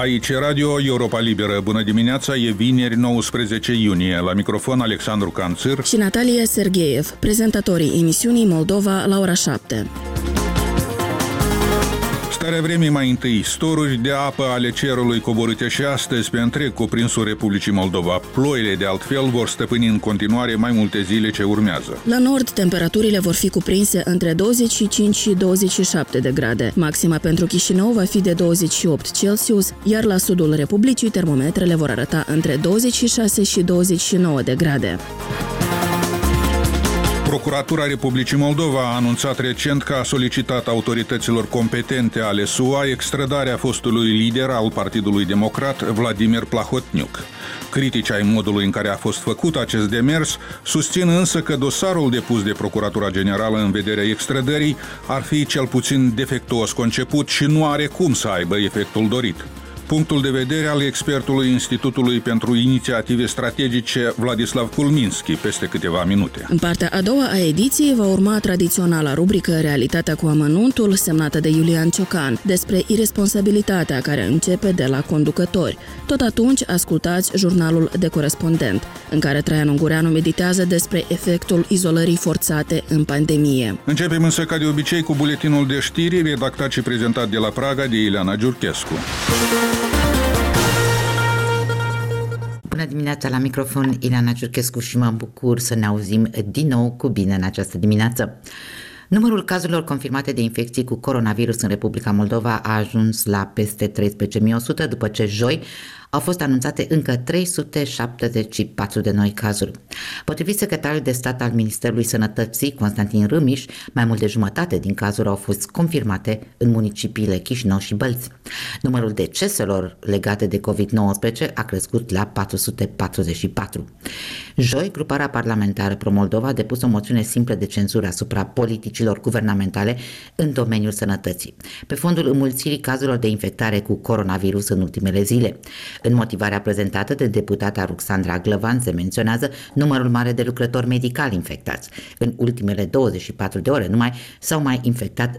Aici Radio Europa Liberă. Bună dimineața, e vineri 19 iunie. La microfon Alexandru Canțir și Natalia Sergeev, prezentatorii emisiunii Moldova la ora 7. Starea vremii mai întâi. Storuri de apă ale cerului coborâte și astăzi pe întreg cuprinsul Republicii Moldova. Ploile, de altfel, vor stăpâni în continuare mai multe zile ce urmează. La nord, temperaturile vor fi cuprinse între 25 și 27 de grade. Maxima pentru Chișinău va fi de 28 Celsius, iar la sudul Republicii termometrele vor arăta între 26 și 29 de grade. Procuratura Republicii Moldova a anunțat recent că a solicitat autorităților competente ale SUA extradarea fostului lider al Partidului Democrat, Vladimir Plahotniuc. Critici ai modului în care a fost făcut acest demers susțin însă că dosarul depus de Procuratura Generală în vederea extrădării ar fi cel puțin defectuos conceput și nu are cum să aibă efectul dorit. Punctul de vedere al expertului Institutului pentru Inițiative Strategice Vladislav Kulminski, peste câteva minute. În partea a doua a ediției va urma tradiționala rubrică Realitatea cu amănuntul, semnată de Iulian Ciocan, despre iresponsabilitatea care începe de la conducători. Tot atunci ascultați jurnalul de corespondent, în care Traian Ungureanu meditează despre efectul izolării forțate în pandemie. Începem însă ca de obicei cu buletinul de știri, redactat și prezentat de la Praga de Ileana Giurchescu. Bună dimineața, la microfon Ileana Giurchescu și mă bucur să ne auzim din nou cu bine în această dimineață. Numărul cazurilor confirmate de infecții cu coronavirus în Republica Moldova a ajuns la peste 13.100 după ce joi au fost anunțate încă 374 de noi cazuri. Potrivit secretarului de stat al Ministerului Sănătății, Constantin Râmiș, mai mult de jumătate din cazuri au fost confirmate în municipiile Chișinău și Bălți. Numărul deceselor legate de COVID-19 a crescut la 444. Joi, gruparea parlamentară Pro-Moldova a depus o moțiune simplă de cenzură asupra politicilor guvernamentale în domeniul sănătății, pe fondul înmulțirii cazurilor de infectare cu coronavirus în ultimele zile. În motivarea prezentată de deputata Ruxandra Glăvan se menționează numărul mare de lucrători medicali infectați. În ultimele 24 de ore numai s-au mai infectat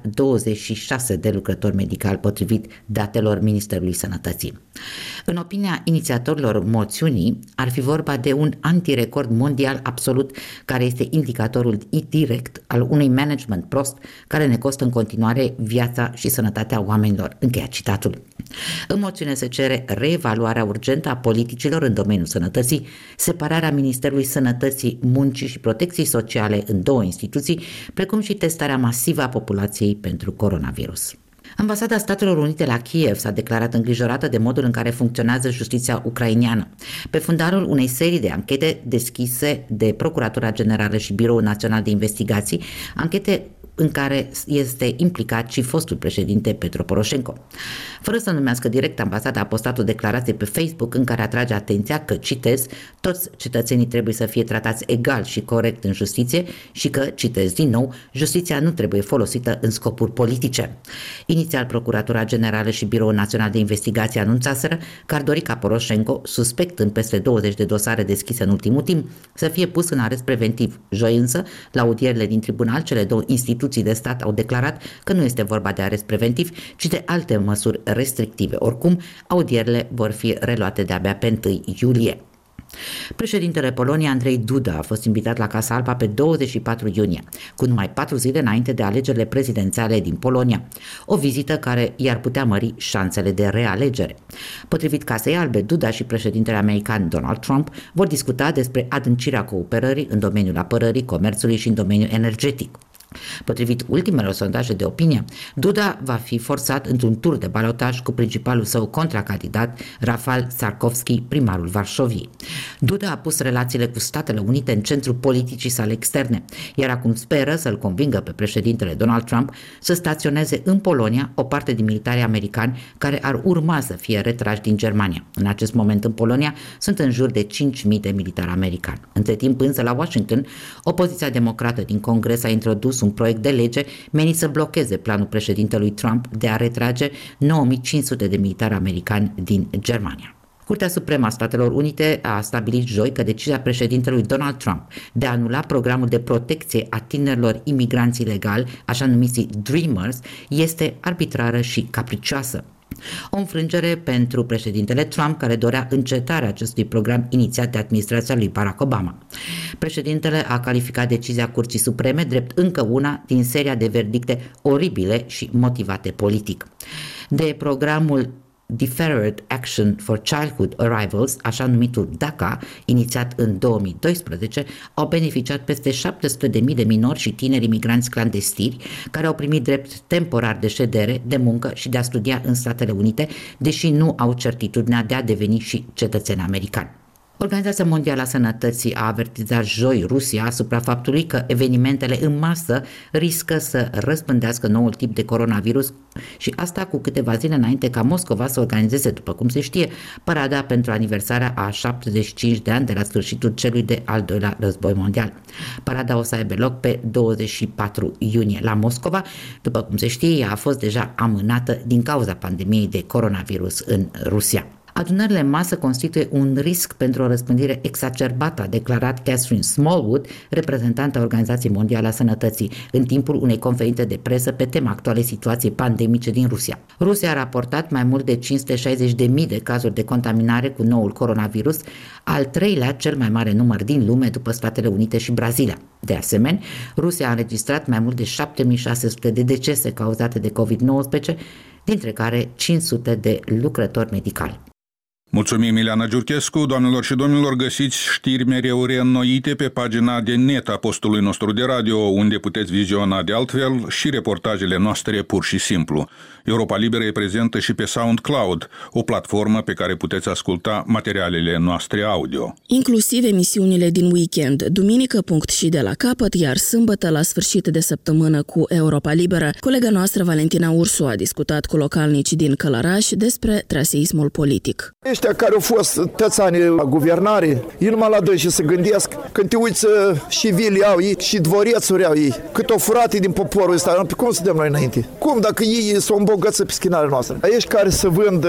26 de lucrători medicali potrivit datelor Ministerului Sănătății. În opinia inițiatorilor moțiunii, ar fi vorba de un antirecord mondial absolut care este indicatorul direct al unui management prost care ne costă în continuare viața și sănătatea oamenilor. Încheia citatul. În moțiune se cere reevaluarea urgentă a politicilor în domeniul sănătății, separarea Ministerului Sănătății, Muncii și Protecției Sociale în două instituții, precum și testarea masivă a populației pentru coronavirus. Ambasada Statelor Unite la Kiev s-a declarat îngrijorată de modul în care funcționează justiția ucraineană, pe fundalul unei serii de anchete deschise de Procuratura Generală și Biroul Național de Investigații, anchete în care este implicat și fostul președinte Petro Poroșenko. Fără să numească direct, ambasada a postat o declarație pe Facebook în care atrage atenția că, citez, toți cetățenii trebuie să fie tratați egal și corect în justiție și că, citez din nou, justiția nu trebuie folosită în scopuri politice. Inițial, Procuratura Generală și Biroul Național de Investigații anunțaseră că ar dori ca Poroșenko, suspect în peste 20 de dosare deschise în ultimul timp, să fie pus în arest preventiv. Joi însă, la audierile din tribunal, cele două instituții de stat au declarat că nu este vorba de arest preventiv, ci de alte măsuri restrictive. Oricum, audierile vor fi reluate de-abia pe 1 iulie. Președintele Poloniei, Andrei Duda, a fost invitat la Casa Albă pe 24 iunie, cu numai 4 zile înainte de alegerile prezidențiale din Polonia, o vizită care i-ar putea mări șansele de realegere. Potrivit Casei Albe, Duda și președintele american Donald Trump vor discuta despre adâncirea cooperării în domeniul apărării, comerțului și în domeniul energetic. Potrivit ultimelor sondaje de opinie, Duda va fi forțat într-un tur de balotaj cu principalul său contracandidat, Rafal Trzaskowski, primarul Varșoviei. Duda a pus relațiile cu Statele Unite în centrul politicii sale externe, iar acum speră să-l convingă pe președintele Donald Trump să staționeze în Polonia o parte din militarii americani care ar urma să fie retrași din Germania. În acest moment în Polonia sunt în jur de 5.000 de militari americani. Între timp însă la Washington, opoziția democrată din Congres a introdus un proiect de lege menit să blocheze planul președintelui Trump de a retrage 9.500 de militari americani din Germania. Curtea Supremă a Statelor Unite a stabilit joi că decizia președintelui Donald Trump de a anula programul de protecție a tinerilor imigranți ilegali, așa numiți Dreamers, este arbitrară și capricioasă. O înfrângere pentru președintele Trump, care dorea încetarea acestui program inițiat de administrația lui Barack Obama. Președintele a calificat decizia Curții Supreme drept încă una din seria de verdicte oribile și motivate politic. De programul Deferred Action for Childhood Arrivals, așa numitul DACA, inițiat în 2012, au beneficiat peste 700.000 de minori și tineri imigranți clandestini care au primit drept temporar de ședere, de muncă și de a studia în Statele Unite, deși nu au certitudinea de a deveni și cetățeni americani. Organizația Mondială a Sănătății a avertizat joi Rusia asupra faptului că evenimentele în masă riscă să răspândească noul tip de coronavirus și asta cu câteva zile înainte ca Moscova să organizeze, după cum se știe, parada pentru aniversarea a 75 de ani de la sfârșitul celui de al doilea război mondial. Parada o să aibă loc pe 24 iunie la Moscova. După cum se știe, ea a fost deja amânată din cauza pandemiei de coronavirus în Rusia. Adunările în masă constituie un risc pentru o răspândire exacerbată, a declarat Catherine Smallwood, reprezentanta Organizației Mondiale a Sănătății, în timpul unei conferințe de presă pe tema actualei situații pandemice din Rusia. Rusia a raportat mai mult de 560.000 de cazuri de contaminare cu noul coronavirus, al treilea cel mai mare număr din lume după Statele Unite și Brazilia. De asemenea, Rusia a înregistrat mai mult de 7.600 de decese cauzate de COVID-19, dintre care 500 de lucrători medicali. Mulțumim, Ileana Giurchescu. Doamnelor și domnilor, găsiți știri mereu reînnoite pe pagina de net a postului nostru de radio, unde puteți viziona de altfel și reportajele noastre pur și simplu. Europa Liberă e prezentă și pe SoundCloud, o platformă pe care puteți asculta materialele noastre audio. Inclusiv emisiunile din weekend, duminică punct și de la capăt, iar sâmbătă la sfârșit de săptămână cu Europa Liberă. Colega noastră Valentina Ursu a discutat cu localnici din Călăraș despre traseismul politic. Ăștia care au fost tățani la guvernare, ei numai la doi și se gândesc, când te uiți și vile au ei, și dvorețuri au ei, cât o furate din poporul ăsta, pe cum să dăm noi înainte? Cum dacă ei s-o îmbogăță pe schinarea noastră? Aici care se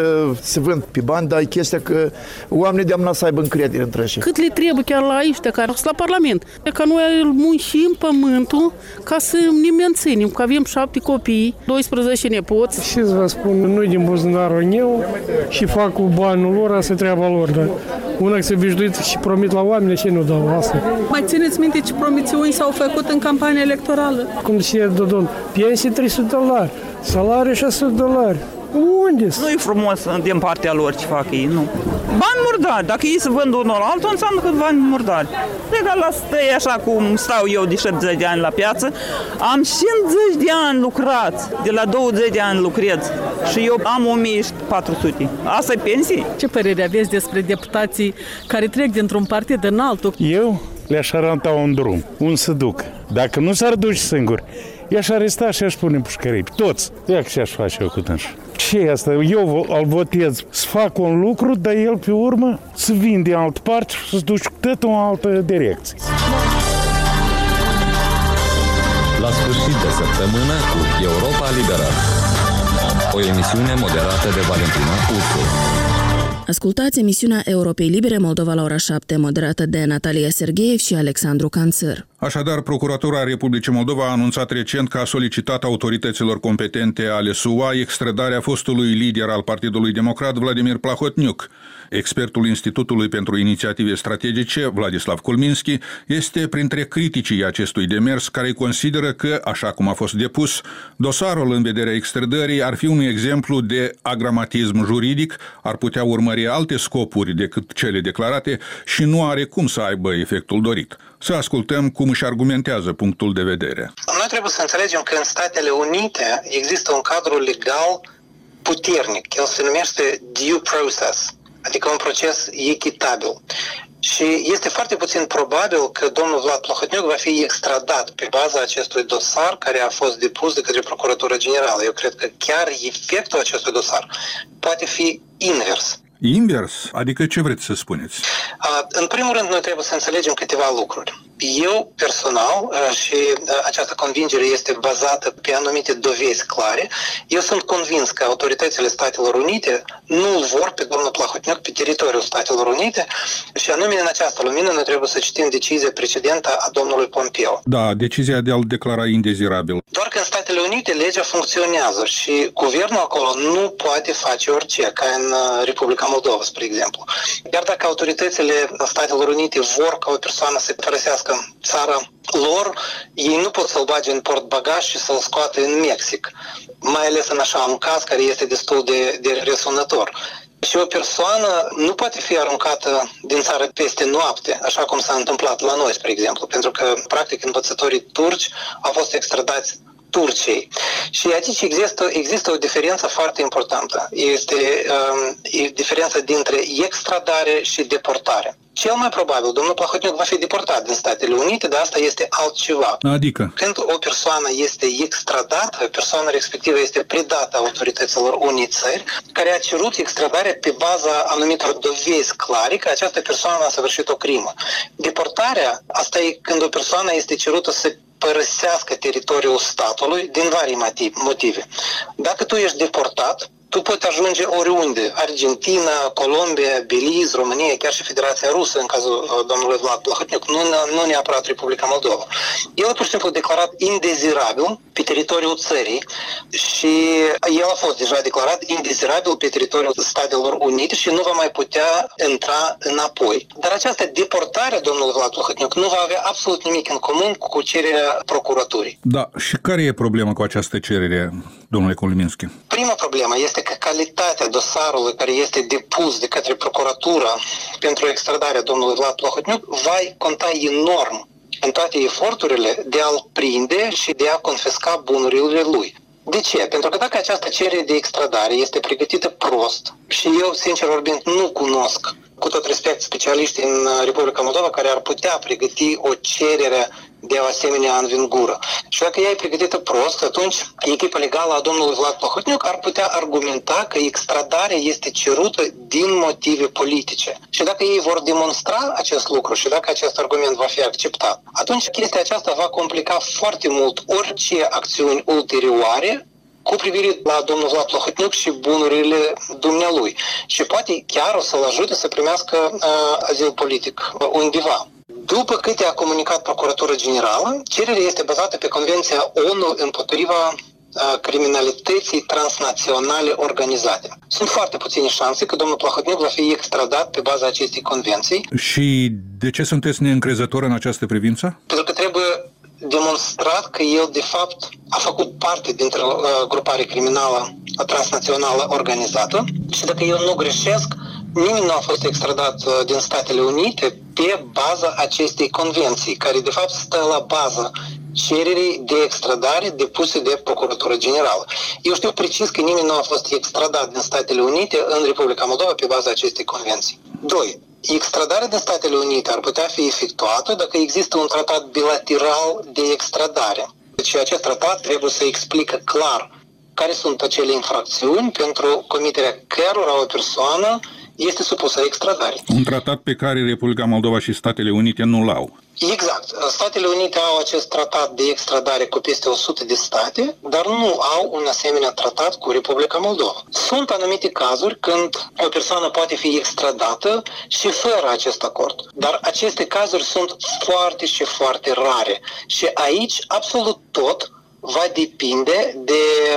vând pe bani, dar e chestia că oamenii de-amna să aibă încredere între ei. Cât le trebuie chiar la ăștia care sunt la Parlament? Că noi muncim pământul ca să ne menținem, că avem 7 copii, 12 nepoți. Și să vă spun, nu din buzunarul meu și fac cu banul lor, asta e treaba lor, dar una se obișnuită și promit la oameni și nu dau asta. Mai țineți minte ce promisiuni s-au făcut în campania electorală? Cum se Dodon, pensii $300, salariu $600. Unde? Nu e frumos din partea lor ce fac ei, nu. Bani murdari. Dacă ei se vând unul la altul, înseamnă că bani murdari. Legal la stăi așa cum stau eu de 70 de ani la piață. Am 50 de ani lucrat. De la 20 de ani lucrez. Și eu am 1400. Asta e pensie. Ce părere aveți despre deputații care trec dintr-un partid în altul? Eu le-aș arăta un drum, un să duc. Dacă nu s-ar duce singur, i-aș aresta și aș pune în pușcării. Toți. Ia că ce-aș face eu cu dânsul. Ce e asta? Eu îl votez să fac un lucru, dar el pe urmă să vin de altă parte și să-ți duci cu totul în altă direcție. La sfârșit de săptămână cu Europa Liberă. O emisiune moderată de Valentina Ursu. Ascultați emisiunea Europei Libere Moldova la ora 7, moderată de Natalia Sergeev și Alexandru Canțăr. Așadar, Procuratura Republicii Moldova a anunțat recent că a solicitat autorităților competente ale SUA extradarea fostului lider al Partidului Democrat, Vladimir Plahotniuc. Expertul Institutului pentru Inițiative Strategice, Vladislav Kulminski, este printre criticii acestui demers, care consideră că, așa cum a fost depus, dosarul în vederea extradării ar fi un exemplu de agramatism juridic, ar putea urmări alte scopuri decât cele declarate și nu are cum să aibă efectul dorit. Să ascultăm cum își argumentează punctul de vedere. Noi trebuie să înțelegem că în Statele Unite există un cadru legal puternic. El se numește due process, adică un proces echitabil. Și este foarte puțin probabil că domnul Vlad Plahotniuc va fi extradat pe baza acestui dosar care a fost depus de către Procuratura Generală. Eu cred că chiar efectul acestui dosar poate fi invers. Invers? Adică ce vreți să spuneți? În primul rând, noi trebuie să înțelegem câteva lucruri. Eu, personal, și această convingere este bazată pe anumite dovezi clare, eu sunt convins că autoritățile Statelor Unite nu îl vor pe domnul Plahotniuc pe teritoriul Statelor Unite și anume în această lumină noi trebuie să citim decizia precedentă a domnului Pompeo. Da, decizia de a-l declara indezirabil. Doar că în Statele Unite legea funcționează și guvernul acolo nu poate face orice, ca în Republica Moldova, spre exemplu. Iar dacă autoritățile Statelor Unite vor ca o persoană să părăsească țara lor, ei nu pot să-l bage în portbagaj și să-l scoată în Mexic, mai ales în așa un caz care este destul de răsunător. Și o persoană nu poate fi aruncată din țară peste noapte, așa cum s-a întâmplat la noi, spre exemplu, pentru că, practic, învățătorii turci au fost extradați Turciei. Și aici există o diferență foarte importantă. Este diferența dintre extradare și deportare. Cel mai probabil, domnul Plahotniuc va fi deportat din Statele Unite, dar asta este altceva. Adică? Când o persoană este extradată, persoana respectivă este predată autorităților unei țări, care a cerut extradarea pe baza anumitor dovezi clare că această persoană a săvârșit o crimă. Deportarea, asta e când o persoană este cerută să părăsească teritoriul statului din vari motive. Dacă tu ești deportat, tu poți ajunge oriunde, Argentina, Colombia, Belize, România, chiar și Federația Rusă, în cazul domnului Vlad Plahotniuc, nu neapărat Republica Moldova. El a pur și simplu declarat indezirabil pe teritoriul țării și el a fost deja declarat indezirabil pe teritoriul Statelor Unite și nu va mai putea intra înapoi. Dar această deportare, domnului Vlad Plahotniuc, nu va avea absolut nimic în comun cu cererea procuraturii. Da, și care e problema cu această cerere, domnule Koliminski? Prima problemă este că calitatea dosarului care este depus de către procuratură pentru extradarea domnului Vlad Plahotniuc va conta enorm în toate eforturile de a-l prinde și de a confisca bunurile lui. De ce? Pentru că dacă această cerere de extradare este pregătită prost, și eu, sincer vorbind, nu cunosc, cu tot respect, specialiștii în Republica Moldova care ar putea pregăti o cerere de o asemenea învingură. Și dacă ea e pregătită prost, atunci echipa legală a domnului Vlad Plahotniuc ar putea argumenta că extradarea este cerută din motive politice. Și dacă ei vor demonstra acest lucru și dacă acest argument va fi acceptat, atunci chestia aceasta va complica foarte mult orice acțiuni ulterioare cu privire la domnul Vlad Plahotniuc și bunurile dumnealui. Și poate chiar o să-l ajute să primească azil politic undeva. După câte a comunicat Procuratura Generală, cererea este bazată pe Convenția ONU împotriva criminalității transnaționale organizate. Sunt foarte puține șanse că domnul Plahotniuc va fi extradat pe baza acestei convenții. Și de ce sunteți neîncrezători în această privință? Pentru că trebuie demonstrat că el, de fapt, a făcut parte dintre o grupare criminală transnațională organizată și dacă eu nu greșesc, nimeni nu a fost extradat din Statele Unite pe baza acestei convenții, care de fapt stă la bază cererii de extradare depuse de Procuratura Generală. Eu știu precis că nimeni nu a fost extradat din Statele Unite în Republica Moldova pe baza acestei convenții. 2. Extradarea din Statele Unite ar putea fi efectuată dacă există un tratat bilateral de extradare. Deci acest tratat trebuie să explică clar care sunt acele infracțiuni pentru comiterea cărora o persoană este supusă extradării. Un tratat pe care Republica Moldova și Statele Unite nu l-au. Exact. Statele Unite au acest tratat de extradare cu peste 100 de state, dar nu au un asemenea tratat cu Republica Moldova. Sunt anumite cazuri când o persoană poate fi extradată și fără acest acord. Dar aceste cazuri sunt foarte și foarte rare. Și aici absolut tot va depinde de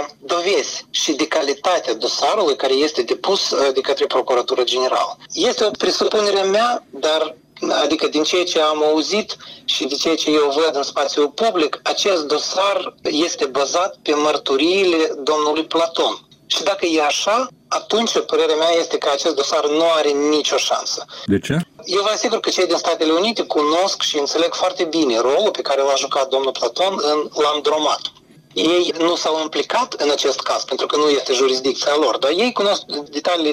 dovezi și de calitatea dosarului care este depus de către Procuratura Generală. Este o presupunere mea, dar adică din ceea ce am auzit și de ceea ce eu văd în spațiul public, acest dosar este bazat pe mărturiile domnului Platon. Și dacă e așa, atunci părerea mea este că acest dosar nu are nicio șansă. De ce? Eu vă asigur că cei din Statele Unite cunosc și înțeleg foarte bine rolul pe care l-a jucat domnul Platon în Landromat. Ei nu s-au implicat în acest caz, pentru că nu este jurisdicția lor, dar ei cunosc detaliile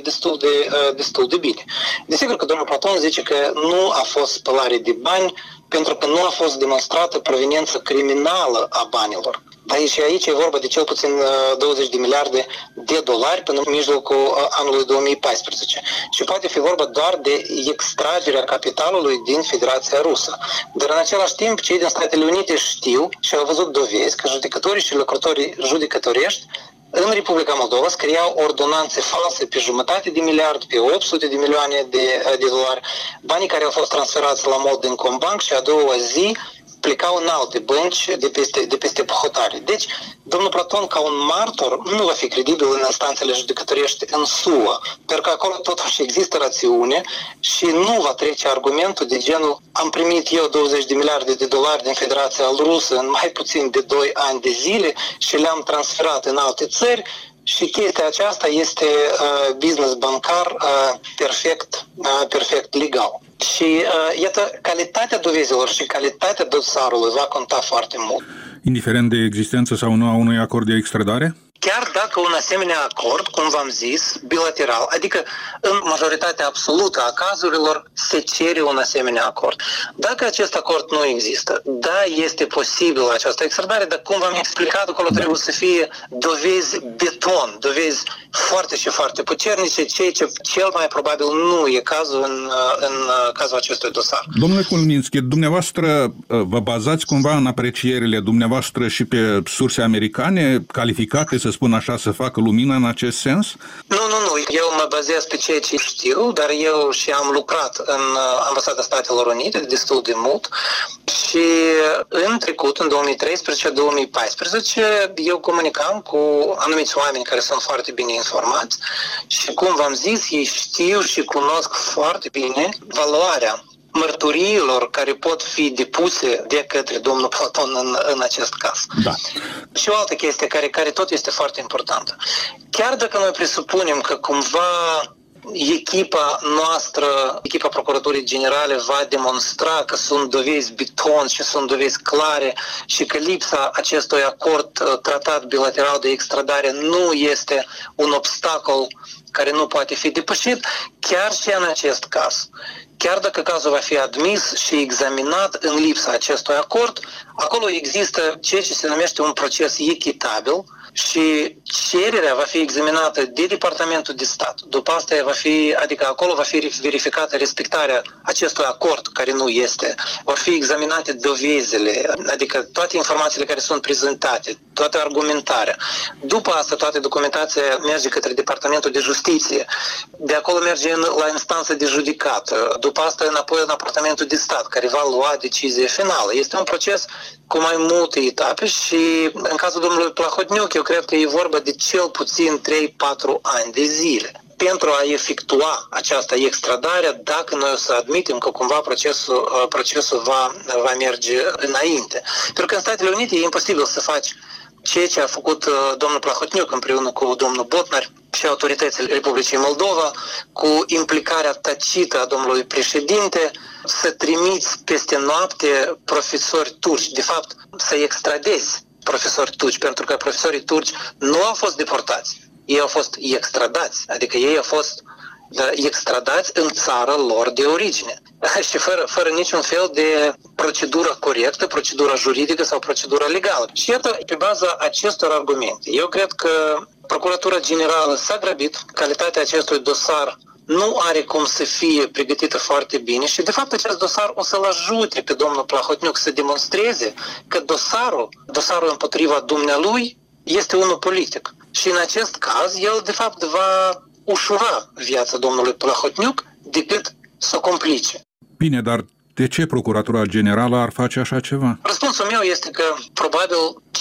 destul de bine. Desigur că domnul Platon zice că nu a fost spălare de bani, pentru că nu a fost demonstrată proveniență criminală a banilor. Dar și aici e vorba de cel puțin 20 de miliarde de dolari până în mijlocul anului 2014. Și poate fi vorba doar de extragerea capitalului din Federația Rusă. Dar în același timp, cei din Statele Unite știu și au văzut dovezi că judecătorii și lucrătorii judecătorești în Republica Moldova scriau ordonanțe false pe 1,5 de miliard, pe 800 de milioane de dolari, banii care au fost transferați la mod din Combank și a doua zi plecau în alte bănci de peste hotare. Deci, domnul Platon, ca un martor, nu va fi credibil în instanțele judecătorești în SUA, pentru că acolo totuși există rațiune și nu va trece argumentul de genul am primit eu 20 de miliarde de dolari din Federația Rusă în mai puțin de 2 ani de zile și le-am transferat în alte țări și chestia aceasta este business bancar perfect legal. Și iată, calitatea dovezilor și calitatea dosarului va conta foarte mult. Indiferent de existență sau nu a unui acord de extradare? Chiar dacă un asemenea acord, cum v-am zis, bilateral, adică în majoritatea absolută a cazurilor se cere un asemenea acord. Dacă acest acord nu există, da, este posibil această extradare, dar cum v-am explicat, acolo trebuie să fie dovezi beton, dovezi foarte și foarte puternice, ceea ce cel mai probabil nu e cazul în cazul acestui dosar. Domnule Kulminski, dumneavoastră vă bazați cumva în aprecierile dumneavoastră și pe surse americane calificate, să spun așa, să facă lumină în acest sens? Nu. Eu mă bazez pe ceea ce știu, dar eu și am lucrat în Ambasada Statelor Unite destul de mult și în trecut, în 2013-2014, eu comunicam cu anumiți oameni care sunt foarte bine informați și, cum v-am zis, ei știu și cunosc foarte bine valoarea mărturiilor care pot fi depuse de către domnul Platon în acest caz. Da. Și o altă chestie care tot este foarte importantă. Chiar dacă noi presupunem că cumva echipa noastră, echipa Procuraturii Generale va demonstra că sunt dovezi beton și sunt dovezi clare și că lipsa acestui acord tratat bilateral de extradare nu este un obstacol care nu poate fi depășit, chiar și în acest caz. Chiar dacă cazul va fi admis și examinat în lipsa acestui acord, acolo există ceea ce se numește un proces echitabil și cererea va fi examinată de Departamentul de Stat. După asta adică acolo va fi verificată respectarea acestui acord care nu este. Vor fi examinate dovezile, adică toate informațiile care sunt prezentate, toată argumentarea. După asta toată documentația merge către Departamentul de Justiție. De acolo merge la instanță de judecată. După asta înapoi în Departamentul de Stat, care va lua decizie finală. Este un proces cu mai multe etape și în cazul domnului Plahotniuc, eu cred că e vorba de cel puțin 3-4 ani de zile pentru a efectua această extradare, dacă noi o să admitem că cumva procesul va merge înainte. Pentru că în Statele Unite e imposibil să faci ceea ce a făcut domnul Plahotniuc împreună cu domnul Botnar și autoritățile Republicii Moldova, cu implicarea tacită a domnului președinte, să trimiți peste noapte profesori turci, de fapt să extradezi profesori turci, pentru că profesorii turci nu au fost deportați, ei au fost extradați, adică ei au fost extradați în țara lor de origine și fără niciun fel de procedură corectă, procedură juridică sau procedură legală. Și iată, pe baza acestor argumente, eu cred că Procuratura Generală s-a grăbit, calitatea acestui dosar nu are cum să fie pregătită foarte bine și, de fapt, acest dosar o să-l ajute pe domnul Plahotniuc să demonstreze că dosarul împotriva dumnealui este unul politic. Și în acest caz, el, de fapt, va ușura viața domnului Plahotniuc decât să o complice. Bine, dar de ce Procuratura Generală ar face așa ceva? Răspunsul meu este că, probabil,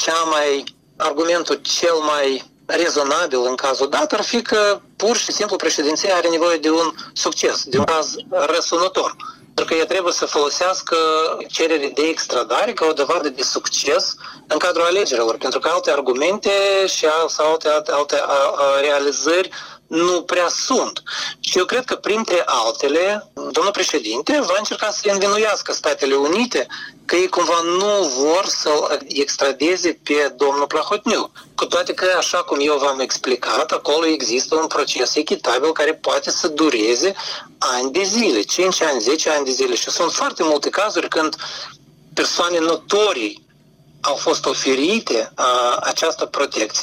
argumentul cel mai rezonabil în cazul dat ar fi că pur și simplu președinția are nevoie de un succes, de un caz răsunător. Pentru că ea trebuie să folosească cerere de extradare ca o dovadă de succes în cadrul alegerilor, pentru că alte argumente sau alte realizări nu prea sunt. Și eu cred că, printre altele, domnul președinte va încerca să învinuiască Statele Unite că ei cumva nu vor să-l extradeze pe domnul Plahotniuc. Cu toate că, așa cum eu v-am explicat, acolo există un proces echitabil care poate să dureze ani de zile, 5 ani, 10 ani de zile. Și sunt foarte multe cazuri când persoane notorii au fost oferite această protecție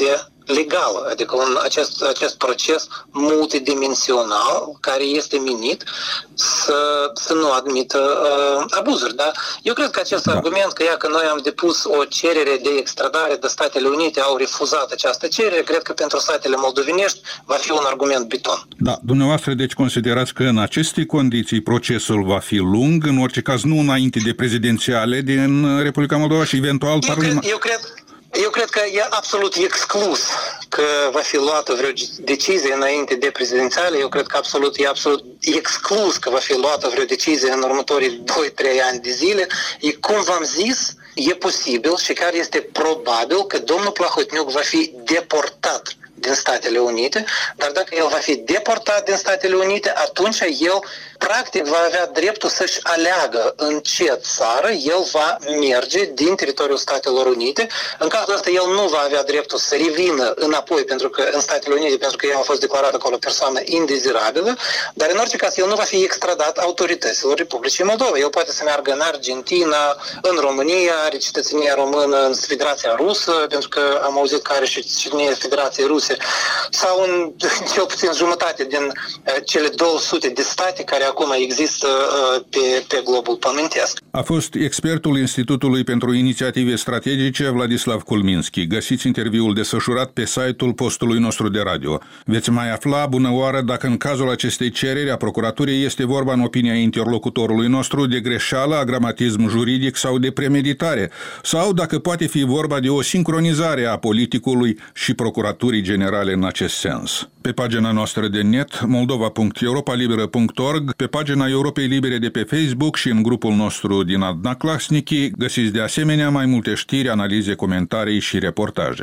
legală, adică acest proces multidimensional care este menit să nu admită abuzuri. Da? Eu cred că acest argument că noi am depus o cerere de extradare de Statele Unite, au refuzat această cerere, cred că pentru statele moldovenești va fi un argument biton. Da, dumneavoastră deci considerați că în aceste condiții procesul va fi lung, în orice caz nu înainte de prezidențiale din Republica Moldova și eventual Eu cred că e absolut exclus că va fi luată vreo decizie înainte de prezidențiale. Eu cred că e absolut exclus că va fi luată vreo decizie în următorii 2-3 ani de zile. Cum v-am zis, e posibil și chiar este probabil că domnul Plahotniuc va fi deportat din Statele Unite, dar dacă el va fi deportat din Statele Unite, atunci el practic va avea dreptul să-și aleagă în ce țară el va merge din teritoriul Statelor Unite. În cazul ăsta el nu va avea dreptul să revină înapoi în Statele Unite, pentru că el a fost declarat acolo persoană indezirabilă, dar în orice caz el nu va fi extradat autorităților Republicii Moldova. El poate să meargă în Argentina, în România, are cetățenia română în Federația Rusă, pentru că am auzit că are și cetățenia Federației Ruse, sau în cel puțin jumătate din cele 200 de state care acum există pe globul pământesc. A fost expertul Institutului pentru Inițiative Strategice Vladislav Kulminski. Găsiți interviul desfășurat pe site-ul postului nostru de radio. Veți mai afla, bună oară, dacă în cazul acestei cereri a procuraturii este vorba, în opinia interlocutorului nostru, de greșeală, agramatism juridic sau de premeditare, sau dacă poate fi vorba de o sincronizare a politicului și procuraturii generale în acest sens. Pe pagina noastră de net, moldova.europalibera.org, pe pagina Europei Libere de pe Facebook și în grupul nostru din Adnaclasniki, găsiți de asemenea mai multe știri, analize, comentarii și reportaje.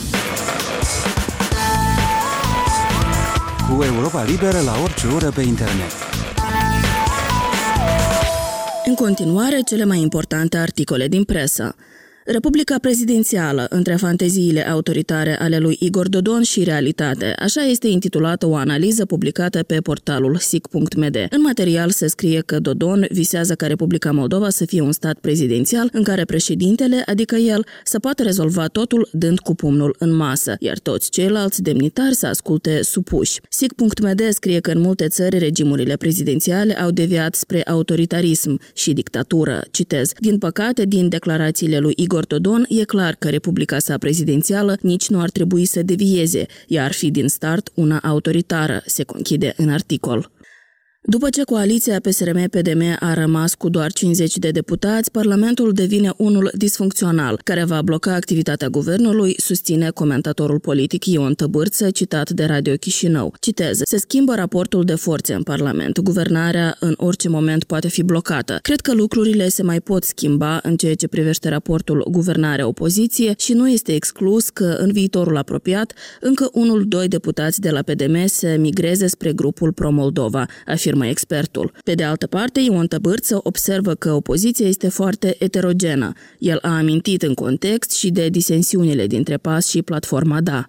Cu Europa Liberă la orice oră pe internet. În continuare, cele mai importante articole din presă. Republica prezidențială, între fanteziile autoritare ale lui Igor Dodon și realitate. Așa este intitulată o analiză publicată pe portalul sic.md. În material se scrie că Dodon visează ca Republica Moldova să fie un stat prezidențial în care președintele, adică el, să poată rezolva totul dând cu pumnul în masă, iar toți ceilalți demnitari să asculte supuși. Sic.md scrie că în multe țări regimurile prezidențiale au deviat spre autoritarism și dictatură. Citez: din păcate, din declarațiile lui Igor Dodon, e clar că Republica sa prezidențială nici nu ar trebui să devieze, ea ar fi din start una autoritară, se conchide în articol. După ce coaliția PSRM-PDM a rămas cu doar 50 de deputați, Parlamentul devine unul disfuncțional, care va bloca activitatea guvernului, susține comentatorul politic Ion Tăbârță, citat de Radio Chișinău. Citez: se schimbă raportul de forțe în Parlament. Guvernarea în orice moment poate fi blocată. Cred că lucrurile se mai pot schimba în ceea ce privește raportul guvernare-opoziție și nu este exclus că în viitorul apropiat încă 1-2 deputați de la PDM se migreze spre grupul Pro-Moldova, afirmă expertul. Pe de altă parte, Ion Tăbârță observă că opoziția este foarte eterogenă. El a amintit în context și de disensiunile dintre PAS și Platforma Da.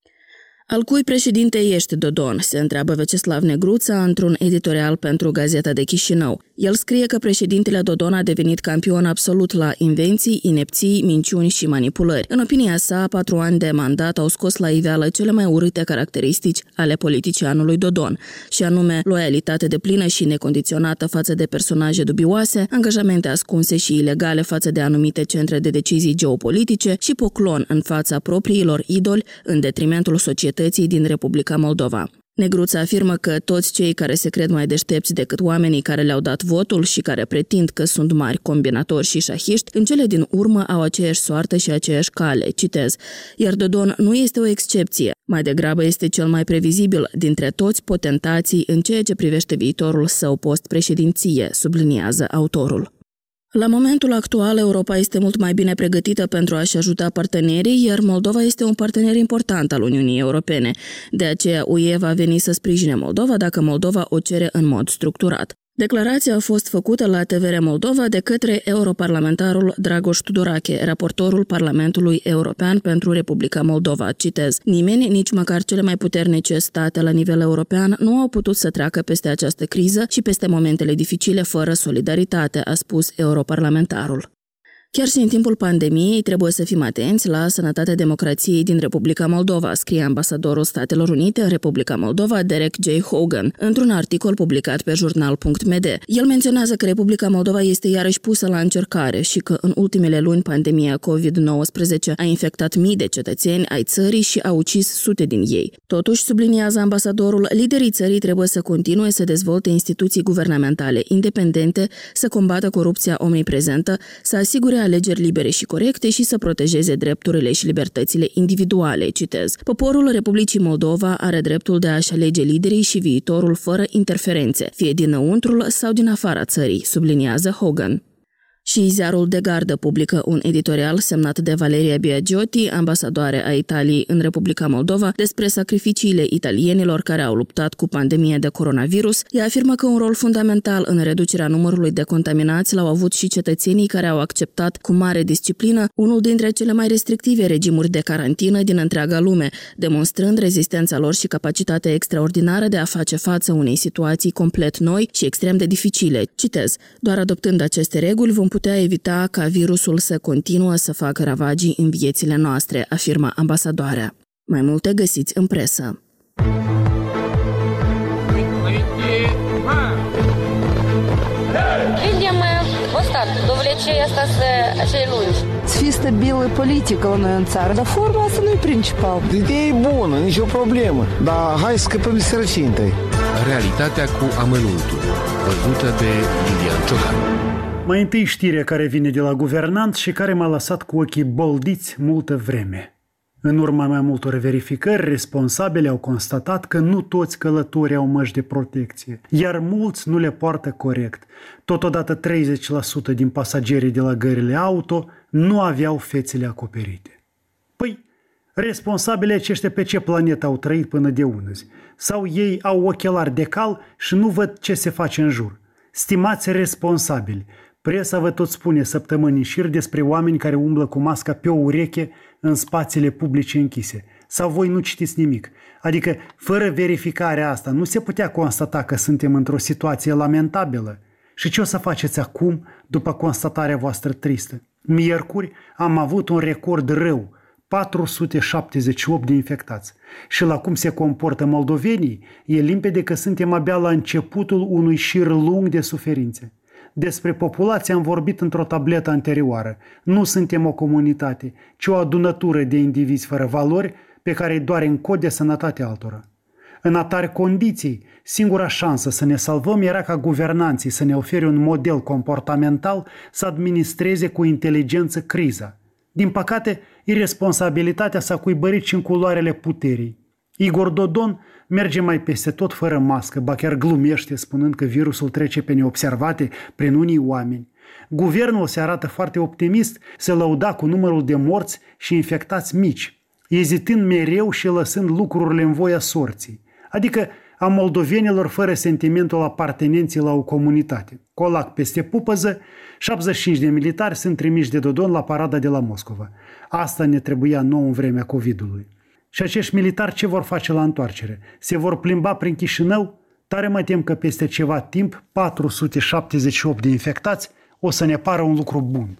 Al cui președinte ești, Dodon? Se întreabă Veceslav Negruța într-un editorial pentru Gazeta de Chișinău. El scrie că președintele Dodon a devenit campion absolut la invenții, inepții, minciuni și manipulări. În opinia sa, 4 ani de mandat au scos la iveală cele mai urâte caracteristici ale politicianului Dodon, și anume loialitate deplină și necondiționată față de personaje dubioase, angajamente ascunse și ilegale față de anumite centre de decizii geopolitice și poclon în fața propriilor idoli în detrimentul societății din Republica Moldova. Negruța afirmă că toți cei care se cred mai deștepți decât oamenii care le-au dat votul și care pretind că sunt mari combinatori și șahiști, în cele din urmă au aceeași soartă și aceeași cale. Citez: iar Dodon nu este o excepție, mai degrabă este cel mai previzibil dintre toți potentații în ceea ce privește viitorul său post-președinție, subliniază autorul. La momentul actual, Europa este mult mai bine pregătită pentru a-și ajuta partenerii, iar Moldova este un partener important al Uniunii Europene. De aceea, UE va veni să sprijine Moldova dacă Moldova o cere în mod structurat. Declarația a fost făcută la TVR Moldova de către europarlamentarul Dragoș Tudorache, raportorul Parlamentului European pentru Republica Moldova. Citez: nimeni, nici măcar cele mai puternice state la nivel european, nu au putut să treacă peste această criză și peste momentele dificile fără solidaritate, a spus europarlamentarul. Chiar și în timpul pandemiei trebuie să fim atenți la sănătatea democrației din Republica Moldova, scrie ambasadorul Statelor Unite în Republica Moldova, Derek J. Hogan, într-un articol publicat pe jurnal.md. El menționează că Republica Moldova este iarăși pusă la încercare și că în ultimele luni pandemia COVID-19 a infectat mii de cetățeni ai țării și a ucis sute din ei. Totuși, subliniază ambasadorul, liderii țării trebuie să continue să dezvolte instituții guvernamentale independente, să combată corupția omniprezentă, să asigure alegeri libere și corecte și să protejeze drepturile și libertățile individuale, citez. Poporul Republicii Moldova are dreptul de a-și alege liderii și viitorul fără interferențe, fie dinăuntrul sau din afara țării, subliniază Hogan. Și ziarul De Gardă publică un editorial semnat de Valeria Biagiotti, ambasadoare a Italiei în Republica Moldova, despre sacrificiile italienilor care au luptat cu pandemia de coronavirus. Ea afirmă că un rol fundamental în reducerea numărului de contaminați l-au avut și cetățenii care au acceptat cu mare disciplină unul dintre cele mai restrictive regimuri de carantină din întreaga lume, demonstrând rezistența lor și capacitatea extraordinară de a face față unei situații complet noi și extrem de dificile. Citez, doar adoptând aceste reguli vom putea evita ca virusul să continue să facă ravagii în viețile noastre, afirmă ambasadoarea. Mai multe găsiți în presă. Видим устат, довлечение acei lungi. Să fie stabilă politică la noi în țară, dar forma asta nu e principal. Ideea e bună, nicio problemă, dar hai să scăpăm de sărăcie întâi. Realitatea cu amănuntul, văzută de Iulian Ciocan. Mai întâi știrea care vine de la guvernant și care m-a lăsat cu ochii boldiți multă vreme. În urma mai multor verificări, responsabili au constatat că nu toți călătorii au măști de protecție, iar mulți nu le poartă corect. Totodată 30% din pasagerii de la gările auto nu aveau fețele acoperite. Păi, responsabilii aceștia pe ce planetă au trăit până de unăzi? Sau ei au ochelari de cal și nu văd ce se face în jur? Stimați responsabili, presa vă tot spune săptămâni în șir despre oameni care umblă cu masca pe o ureche în spațiile publice închise. Sau voi nu citiți nimic. Adică, fără verificarea asta, nu se putea constata că suntem într-o situație lamentabilă. Și ce o să faceți acum, după constatarea voastră tristă? Miercuri am avut un record rău, 478 de infectați. Și la cum se comportă moldovenii, e limpede că suntem abia la începutul unui șir lung de suferințe. Despre populație am vorbit într-o tabletă anterioară. Nu suntem o comunitate, ci o adunătură de indivizi fără valori pe care îi doare în cod de sănătate altora. În atare condiții, singura șansă să ne salvăm era ca guvernanții să ne ofere un model comportamental să administreze cu inteligență criza. Din păcate, iresponsabilitatea s-a cuibărit și în culoarele puterii. Igor Dodon merge mai peste tot fără mască, ba chiar glumește spunând că virusul trece pe neobservate prin unii oameni. Guvernul se arată foarte optimist, se lăuda cu numărul de morți și infectați mici, ezitând mereu și lăsând lucrurile în voia sorții, adică a moldovenilor fără sentimentul apartenenței la o comunitate. Colac peste pupăză, 75 de militari sunt trimiși de Dodon la parada de la Moscova. Asta ne trebuia nouă în vremea COVID-ului. Și acești militari ce vor face la întoarcere? Se vor plimba prin Chișinău? Tare mă tem că peste ceva timp, 478 de infectați o să ne pară un lucru bun.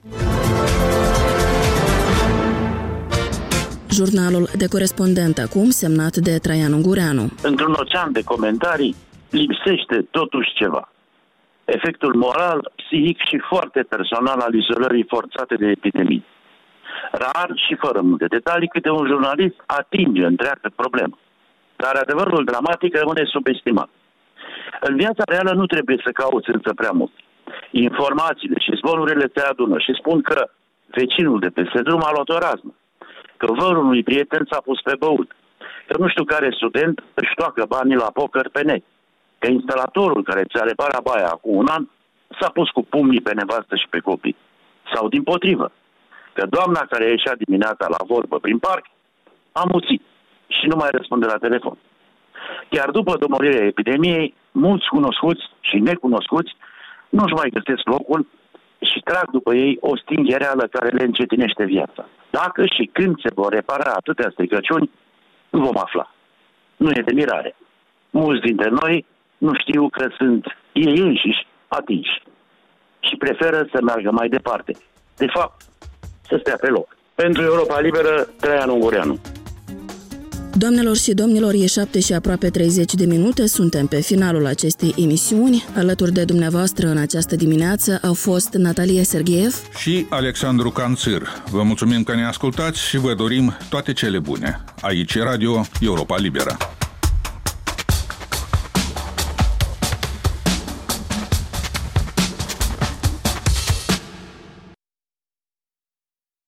Jurnalul de corespondent acum, semnat de Traian Ungureanu. Într-un ocean de comentarii, lipsește totuși ceva. Efectul moral, psihic și foarte personal al izolării forțate de epidemie. Rar și fără multe detalii, câte un jurnalist atinge întreaga problemă. Dar adevărul dramatic rămâne subestimat. În viața reală nu trebuie să cauți însă prea mult. Informațiile și zvonurile te adună și spun că vecinul de peste drum a luat o raznă, că vărul unui prieten s-a pus pe băut, că nu știu care student își toacă banii la poker pe net, că instalatorul care ți-a reparat baia acum un an s-a pus cu pumnii pe nevastă și pe copii. Sau dimpotrivă, că doamna care ieșea dimineața la vorbă prin parc a muțit și nu mai răspunde la telefon. Chiar după domolirea epidemiei, mulți cunoscuți și necunoscuți nu-și mai găsesc locul și trag după ei o stinghereală care le încetinește viața. Dacă și când se vor repara atâtea stricăciuni, nu vom afla. Nu e de mirare. Mulți dintre noi nu știu că sunt ei înșiși atinși și preferă să meargă mai departe, de fapt, să stea pe loc. Pentru Europa Liberă, Traian Ungureanu. Doamnelor și domnilor, e 7 și aproape 30 de minute, suntem pe finalul acestei emisiuni. Alături de dumneavoastră în această dimineață au fost Natalia Sergeev și Alexandru Canțir. Vă mulțumim că ne ascultați și vă dorim toate cele bune. Aici e Radio Europa Liberă.